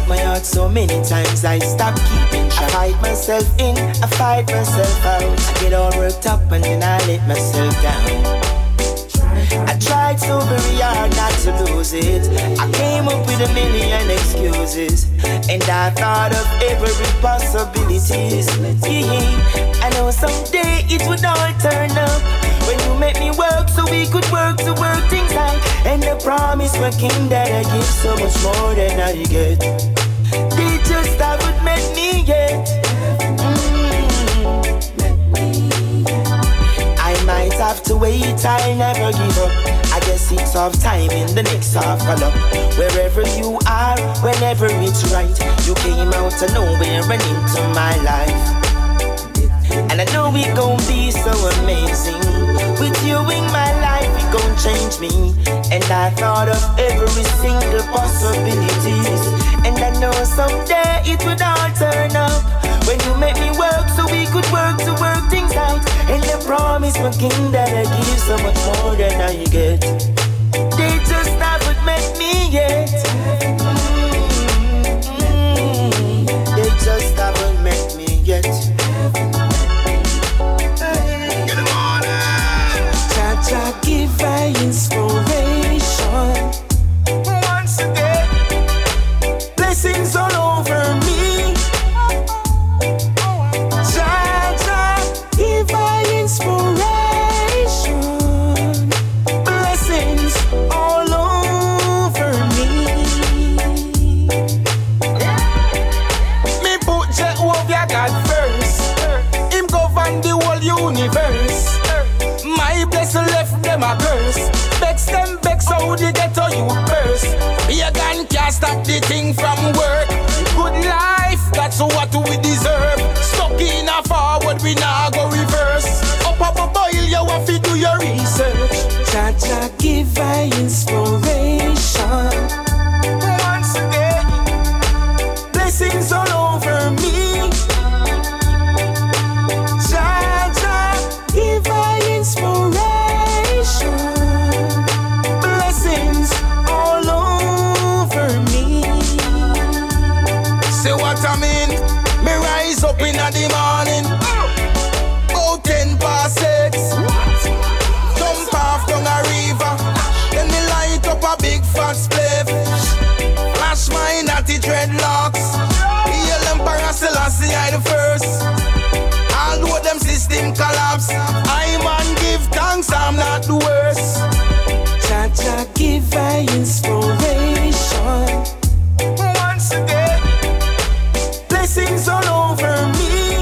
my heart so many times I stop keeping track. I fight myself in, I fight myself out. I get all worked up and then I let myself down. I tried so very hard not to lose it. I came up with a million excuses, and I thought of every possibilities. Yeah, I know someday it would all turn up when you make me work so we could work to work things out. And the promise working that I give so much more than I get. They just haven't met me yet. I might have to wait, I never give up. I guess it's off time in the next half follow. Wherever you are, whenever it's right, you came out of nowhere and into my life. And I know it gon' be so amazing. With you in my life, it gon' change me. And I thought of every single possibilities. And I know someday it would all turn up when you make me work so we could work to work things out. And the promise my king that I give so much more than I get. They just haven't met me yet. They just haven't met me yet. Jah give I inspiration. Once again, blessings all over me. Jah give I inspiration. Blessings all over me. Me put Jehovah God first. Him govern the whole universe. My blessing left them a curse. Vex them, vex how they get to you first. Pagan can't stop the thing from work. Good life, that's what we deserve. Stuck in a forward, we now go reverse. Up a boil, you have to do your research. Jah give I inspiration. Once again, blessings all over me. Jah give I inspiration. Blessings all over me. Say what I mean. Me rise up in the morning. Oh, 6:10. Jump off down a river. Then me light up a big fat spliff. Flash my natty dreadlocks. Hail Emperor Selassie I the first. Although them system collapse, I man give thanks, I'm not the worst. Jah give I inspiration. Once again, blessings all over me.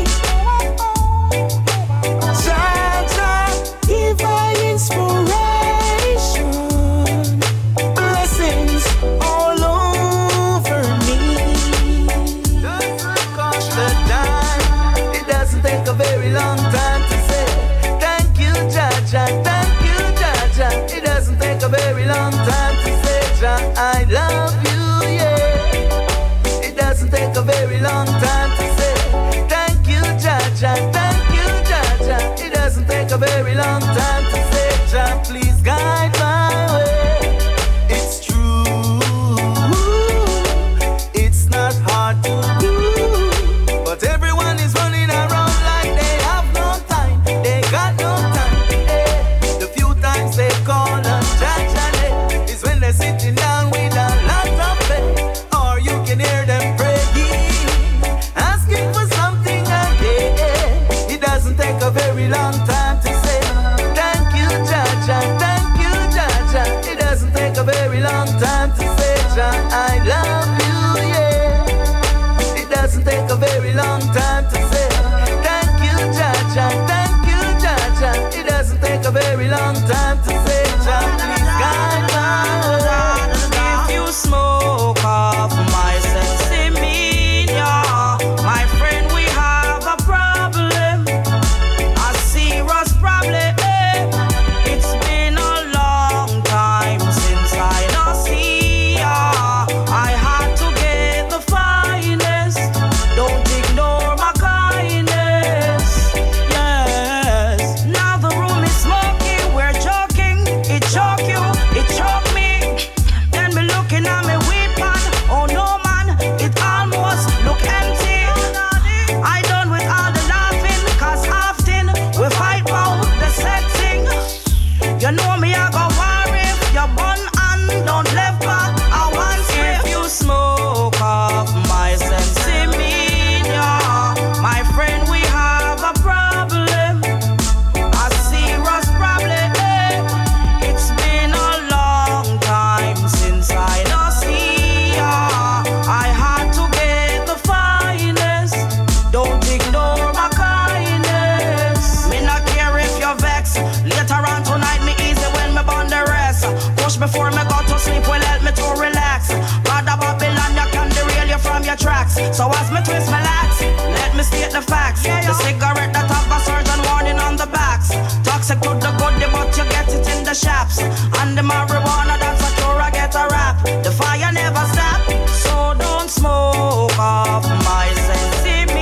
Jah give I inspiration. Blessings all over me. Doesn't cost a dime. It doesn't take a very long time to say thank you, Jah. Thank you, Jah. It doesn't take a very long time to say, Jah, I love you, yeah. It doesn't take a very long time to say thank you, Jah. Thank you, Jah. It doesn't take a very long time to say, Jah, please guide my way. It's true, it's not hard to do, but everyone is running around like they have no time. They got no time. The few times they call on Jah is when they're sitting down with a lot of faith, or you can hear them praying, asking for something again. It doesn't take a very long time to say relax. So as me twist my locks, let me state the facts. The cigarette that have a surgeon warning on the backs. Toxic to the good, but you get it in the shops. And the marijuana that's a cure, I get a rap. The fire never stop, so don't smoke off my sense.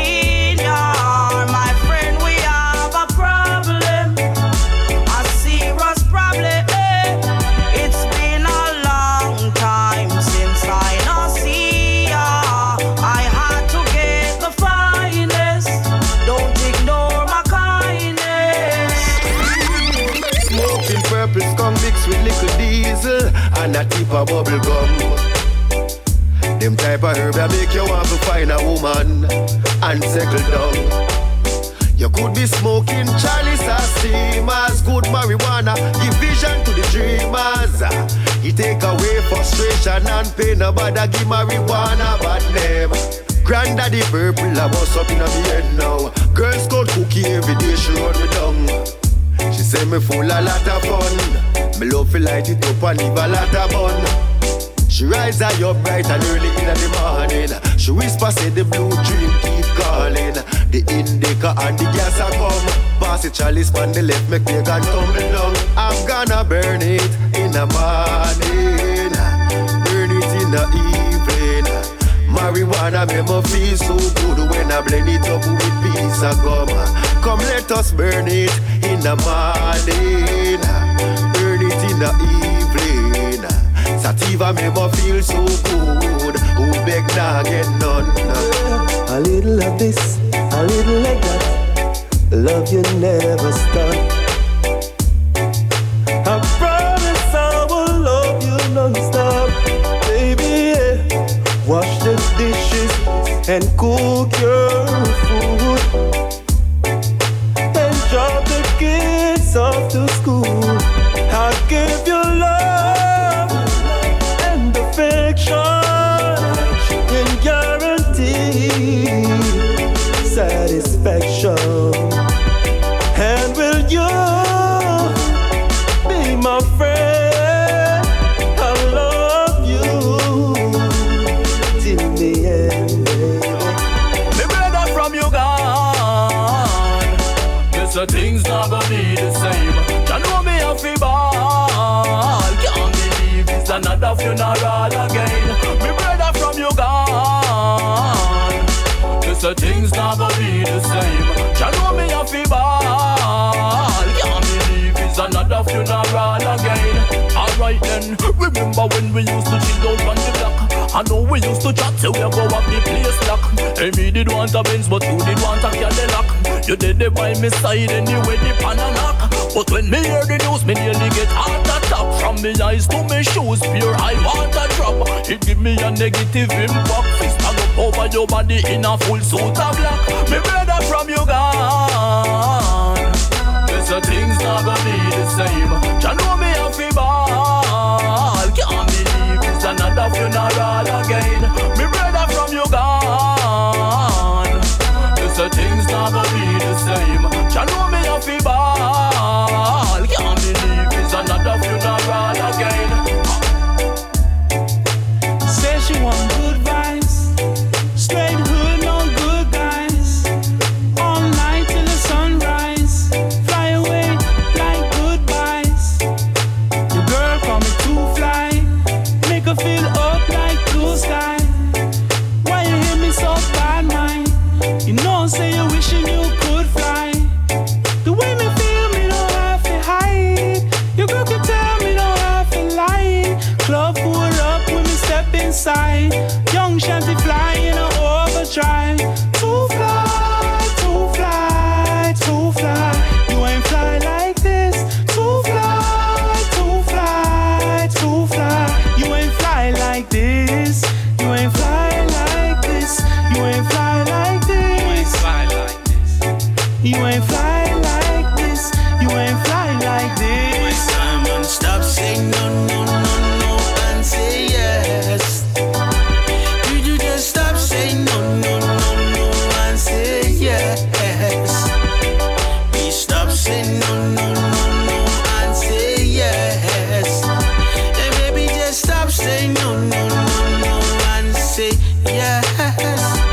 My friend, we have a problem, a serious problem. It's been a long time since I not see ya. I had to get the finest. Don't ignore my kindness. Smoking purples come mixed with little diesel and a tip of bubble gum. Them type of herb that make you want to find a woman and settle down. You could be smoking chalice or steamers. Good marijuana, give vision to the dreamers. It take away frustration and pain. Nobody give marijuana bad name. Granddaddy purple, I bust up in a head now. Girls called cookie every day, she run me down. She say me full a lot of fun. Me love to light it up and leave a lot of bun. She rise up bright and early in the morning. She whisper say the blue dream keep calling. The indica and the gas are come. Pass the chalice on the left, make me gun tumble down. I'm gonna burn it in the morning, burn it in the evening. Marijuana make me feel so good when I blend it up with piece of gum. Come let us burn it in the morning, burn it in the evening. Sativa make me feel so good. Who beg nah get none. A little of this, a little like that. Love you never stop. I promise I will love you non-stop. Baby, yeah. Wash the dishes and cook your food. And drop the kids off to school. I'll give you love and affection and guarantee satisfaction. And will you be my friend? I love you till the end. Me brother from you gone. Guess the things not gonna be the same. You know me a fi ball. Can't believe it's another funeral again. Me brother from you gone. Guess the things not gonna be the same. You know me a fi ball. Can't believe it's another funeral again. Alright then, remember when we used to chill out on the block? I know we used to chat till we go up the place lock. Hey, me did want a Benz, but you did want a Cadillac. You did it by my side anyway, the pan and knock. But when me hear the news, me nearly get heart attack. From me eyes to me shoes, pure I want a drop. It give me a negative impact. Fist stand up over your body in a full suit of black. Me brother from you gone. Guess the things not gonna be the same. You know me a fi ball. Can't believe it's another funeral again. Me brother from you gone. Guess the things not gonna be the same. You know me a fi ball. Can't believe it's another funeral again. Say she want good vibes, straight hood, no good guys. All night till the sunrise, fly away like goodbyes. Your girl call me too fly, make her feel up like blue sky. Why you hit me so bad, man? You know, say you wishing you could fly. The way me feel, me don't have to hide. Your girl can tell me don't have to lie. Club pull up when me step inside. Young shanty fly in a overdrive. Too fly, too fly, too fly. You ain't fly like this. Too fly, too fly, too fly. You ain't fly like this. You ain't fly like this. You ain't fly like this. You ain't fly like this. You ain't fly like this. Simon, stop saying no, no, no, no, and say yes. Could you just stop saying no, no, no, no, and say yes? Please stop saying no, no, no, no, and say yes. And baby, just stop saying no, no, no, no, and say yes.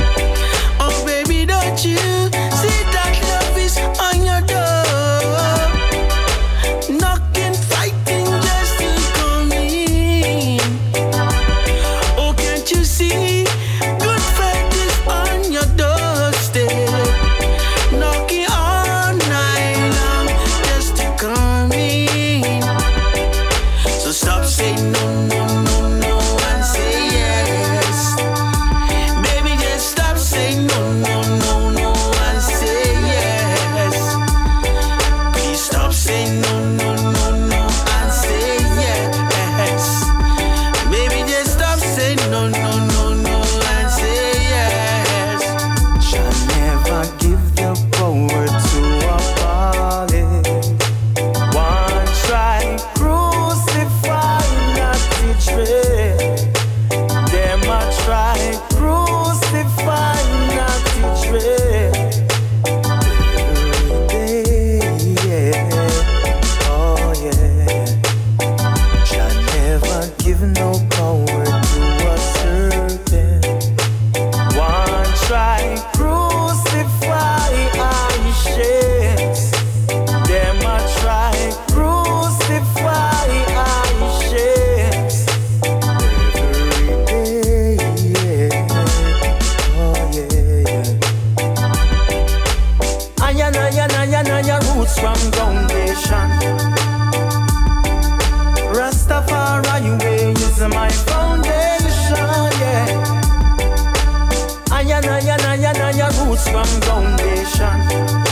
roots from foundation.